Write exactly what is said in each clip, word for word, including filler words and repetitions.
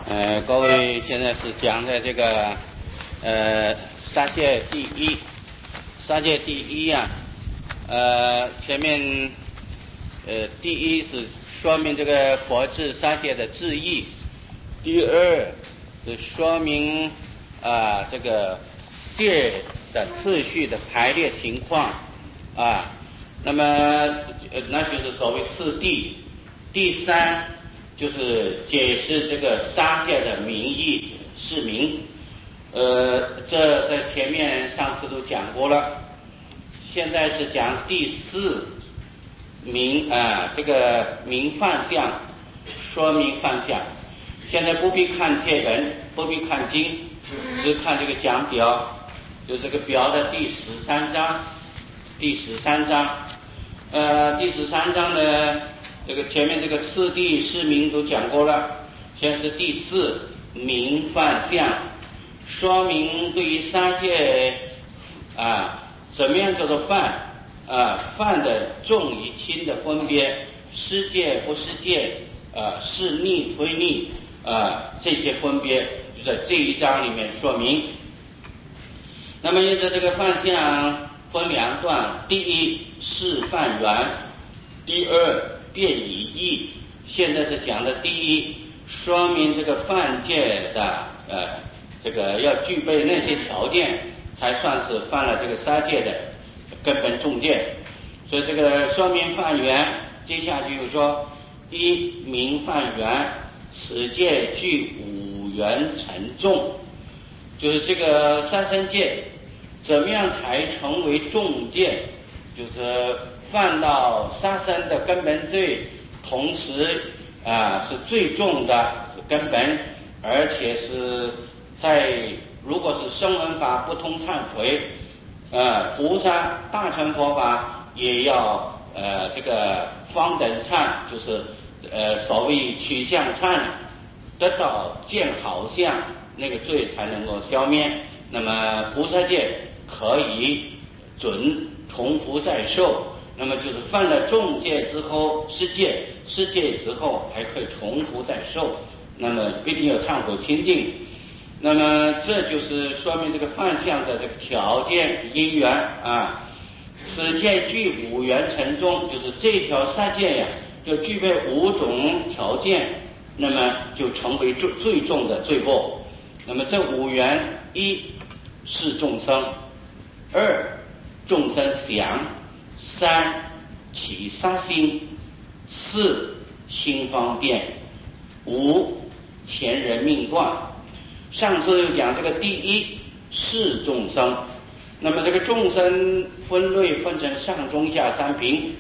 呃，各位现在是讲的这个呃杀戒第一，杀戒第一啊，呃前面呃第一是说明这个佛制杀戒的字义，第二是说明啊、呃、这个戒的次序的排列情况啊，那么呃那就是所谓次第，第三。就是解释这个杀戒的名义释名，呃，这在前面上次都讲过了。现在是讲第四明啊，这个明犯相，说明犯相。现在不必看帖本，不必看经，只看这个讲表，就这个表的第十三章，第十三章，呃，第十三章呢。这个前面这个次第释名都讲过了，现在是第四明犯相，说明对于杀戒啊怎么样叫做犯啊犯的重与轻的分别，施戒不施戒啊是逆非逆啊这些分别就在这一章里面说明。那么现在这个犯相分两段，第一是犯缘，第二辩以义。现在是讲的第一，说明这个犯戒的呃这个要具备那些条件，才算是犯了这个杀戒的根本重戒。所以这个说明犯缘，接下去就说一明犯缘，此戒具五缘沉重，就是这个杀生戒怎么样才成为重戒，就是犯到杀生的根本罪，同时啊是最重的根本，而且是在如果是声闻法不通忏悔，呃菩萨大乘佛法也要呃这个方等忏，就是呃所谓取相忏，得到见好相，那个罪才能够消灭。那么菩萨戒可以准重复再受。那么就是犯了重戒之后施戒，施戒之后还可以重复再受，那么一定要忏悔清净。那么这就是说明这个犯相的这个条件因缘啊。此戒具五缘沉重，就是这条杀戒呀，就具备五种条件，那么就成为最最重的罪过。那么这五缘：一是众生，二众生想。三起杀心，四心方便，五前人命断。上次又讲这个第一是众生，那么这个众生分类分成上中下三品。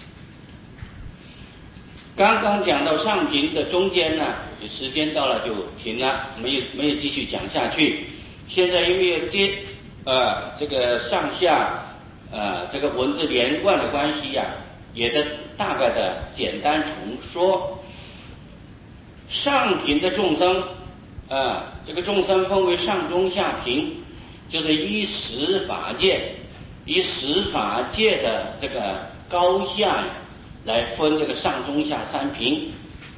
刚刚讲到上品的中间呢，时间到了就停了，没有没有继续讲下去。现在因为接呃这个上下。呃，这个文字连贯的关系呀、啊，也得大概的简单重说。上品的众生，呃，这个众生分为上中下品，就是依十法界，以十法界的这个高下来分这个上中下三品。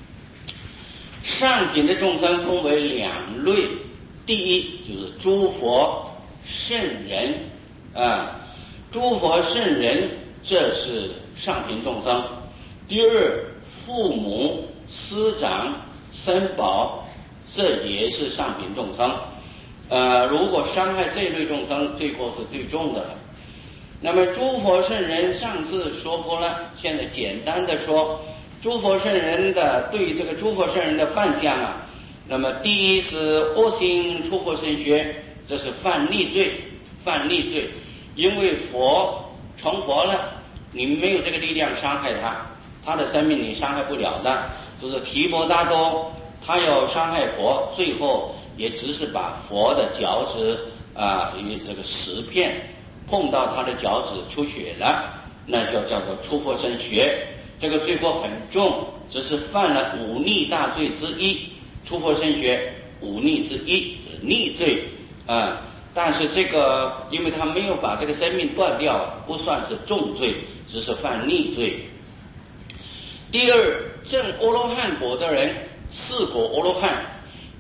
上品的众生分为两类，第一就是诸佛圣人啊。呃诸佛圣人，这是上品众生。第二，父母师长僧宝，这也是上品众生。呃，如果伤害这类众生，罪过是最重的了。那么诸佛圣人上次说过了，现在简单的说，诸佛圣人的对这个诸佛圣人的犯相啊，那么第一是恶行出佛身学，这是犯逆罪，犯逆罪。因为佛成佛了，你没有这个力量伤害他，他的生命你伤害不了的。就是提婆达多，他要伤害佛，最后也只是把佛的脚趾啊，因为这个石片碰到他的脚趾出血了，那就叫做出佛身血，这个罪过很重，只是犯了五逆大罪之一，出佛身血五逆之一，逆罪啊。但是这个，因为他没有把这个生命断掉，不算是重罪，只是犯逆罪。第二，证阿罗汉果的人，四果阿罗汉，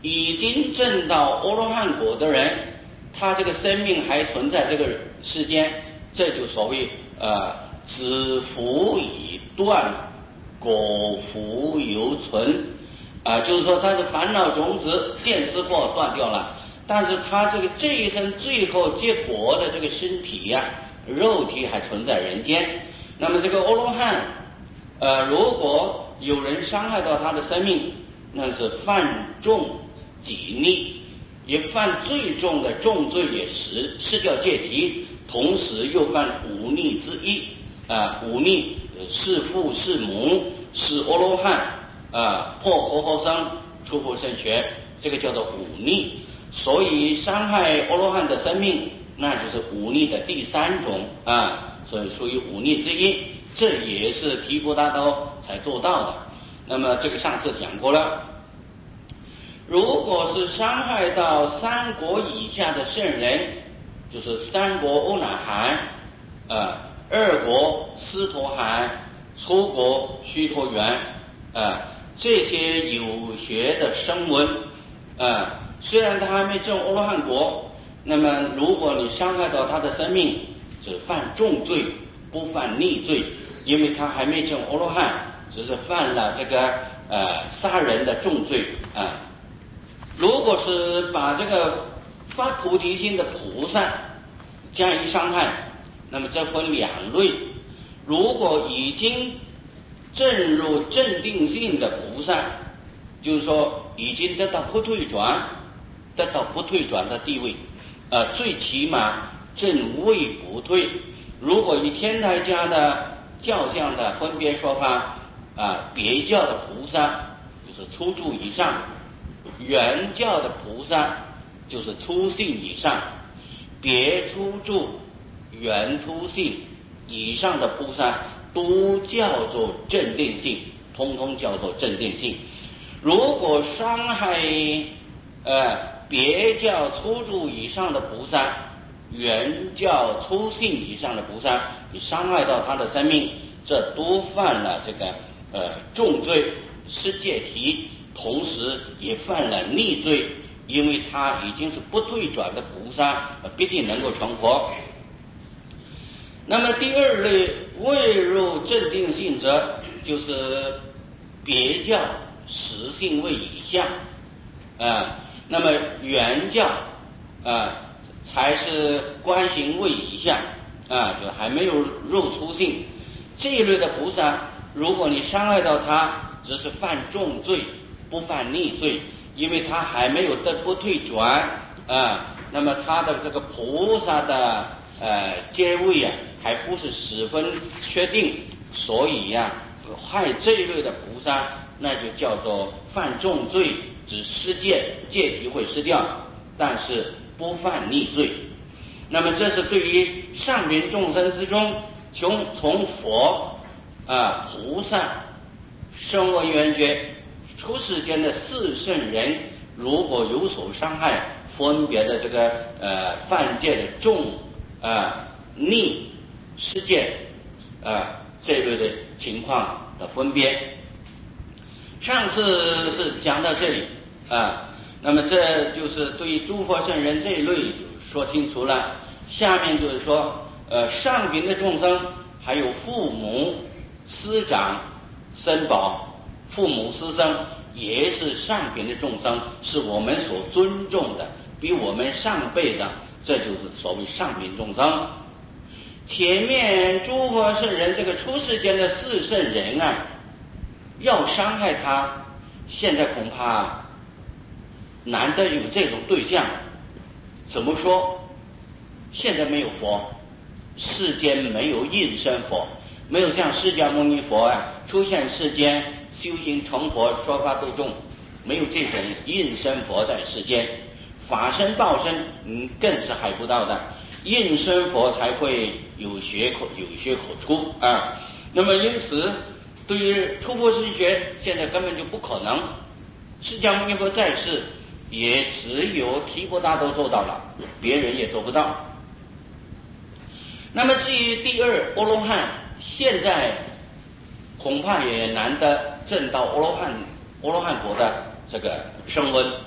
已经证到阿罗汉果的人，他这个生命还存在这个世间，这就所谓呃子福已断，果福犹存啊、呃，就是说他的烦恼种子见思惑断掉了，但是他这个这一生最后结果的这个身体呀、啊，肉体还存在人间。那么这个阿罗汉，呃，如果有人伤害到他的生命，那是犯重己逆，也犯最重的重罪，也失失掉戒体，同时又犯忤逆之一啊、呃，忤逆弑父弑母，使阿罗汉啊破活活生出佛圣学，这个叫做忤逆。所以伤害阿罗汉的生命，那就是忤逆的第三种啊，所以属于忤逆之一，这也是提婆达多才做到的。那么这个上次讲过了，如果是伤害到三国以下的圣人，就是三国欧那含、呃、二国斯陀含、初国须陀洹、呃、这些有学的声闻，呃、虽然他还没证阿罗汉果，那么如果你伤害到他的生命，只犯重罪不犯逆罪，因为他还没证阿罗汉，只是犯了这个呃杀人的重罪啊、呃。如果是把这个发菩提心的菩萨加以伤害，那么这分两类。如果已经证入正定性的菩萨，就是说已经得到不退转，得到不退转的地位，呃，最起码正位不退。如果以天台家的教相的分别说法啊、呃，别教的菩萨就是初住以上，原教的菩萨就是初信以上，别初住原初信以上的菩萨都叫做正定性，通通叫做正定性。如果伤害呃别教初住以上的菩萨，原教初信以上的菩萨，你伤害到他的生命，这都犯了这个呃重罪，失戒体，同时也犯了逆罪，因为他已经是不退转的菩萨，必定能够成佛。那么第二类未入正定性者，就是别教实性位以下啊、呃，那么原教啊、呃、才是观行位以下啊、呃，就还没有入初性。这一类的菩萨，如果你伤害到他，只是犯重罪不犯逆罪，因为他还没有得不退转啊、呃，那么他的这个菩萨的呃阶位啊还不是十分确定，所以呀、啊，害这一类的菩萨，那就叫做犯重罪，只失戒，戒体会失掉，但是不犯逆罪。那么这是对于上品众生之中，从从佛啊、菩萨、声闻缘觉、出世间的四圣人，如果有所伤害，分别的这个呃犯戒的重啊、逆、失戒啊这类的情况的分别。上次是讲到这里啊，那么这就是对于诸佛圣人这一类说清楚了。下面就是说，呃，上品的众生还有父母、师长、僧宝，父母师生也是上品的众生，是我们所尊重的，比我们上辈的，这就是所谓上品众生。前面诸佛圣人这个出世间的四圣人啊，要伤害他，现在恐怕难得有这种对象。怎么说？现在没有佛，世间没有应身佛，没有像释迦牟尼佛啊出现世间修行成佛说法度众，没有这种应身佛在世间。法身报身嗯更是还不到的，应身佛才会有学口有学口出啊。那么因此对于出佛之学现在根本就不可能，释迦牟尼佛在世也只有提婆达多做到了，别人也做不到。那么至于第二阿罗汉，现在恐怕也难得证到阿罗汉阿罗汉果的这个声闻，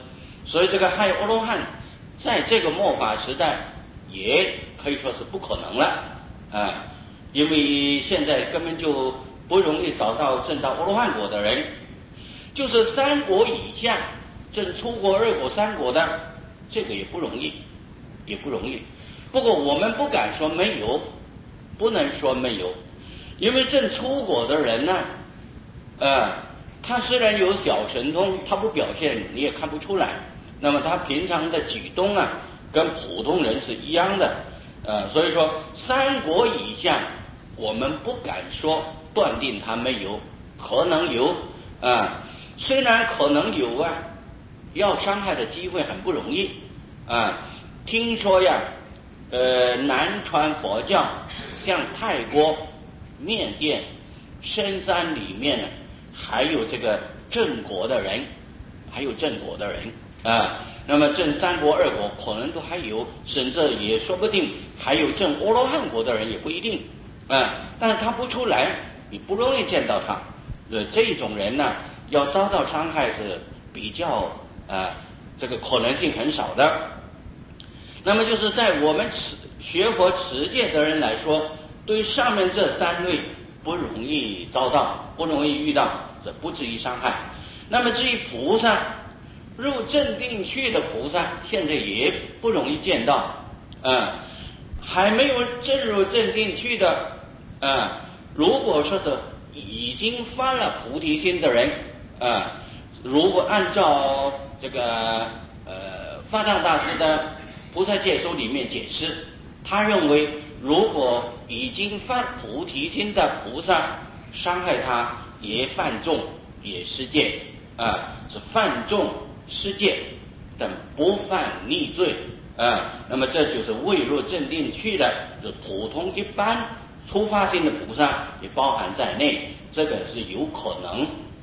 所以这个害阿罗汉在这个末法时代也可以说是不可能了啊，因为现在根本就不容易找到证到阿罗汉果的人，就是三果以下证初果、二果、三果的，这个也不容易，也不容易。不过我们不敢说没有，不能说没有，因为证初果的人呢，呃，他虽然有小神通，他不表现你也看不出来，那么他平常的举动啊，跟普通人是一样的，呃，所以说三果以下，我们不敢说断定他没有，可能有啊，虽然可能有啊，要伤害的机会很不容易啊。听说呀，呃，南传佛教像泰国、缅甸、深山里面呢，还有这个正果的人，还有正果的人啊。那么正三果、二果可能都还有，甚至也说不定还有正阿罗汉果的人也不一定啊。但是他不出来，你不容易见到他。呃，这种人呢，要遭到伤害是比较啊，这个可能性很少的。那么就是在我们学佛持戒的人来说，对上面这三类不容易遭到，不容易遇到，这不至于伤害。那么至于菩萨，入正定去的菩萨，现在也不容易见到啊、呃，还没有正入正定去的啊、呃，如果说是已经发了菩提心的人啊、呃，如果按照这个呃法藏大师的菩萨戒书里面解释，他认为如果已经发菩提心的菩萨伤害他，也犯众也失戒啊，是犯众失戒等不犯逆罪啊。那么这就是未入正定去的，是普通一般初发心的菩萨也包含在内，这个是有可能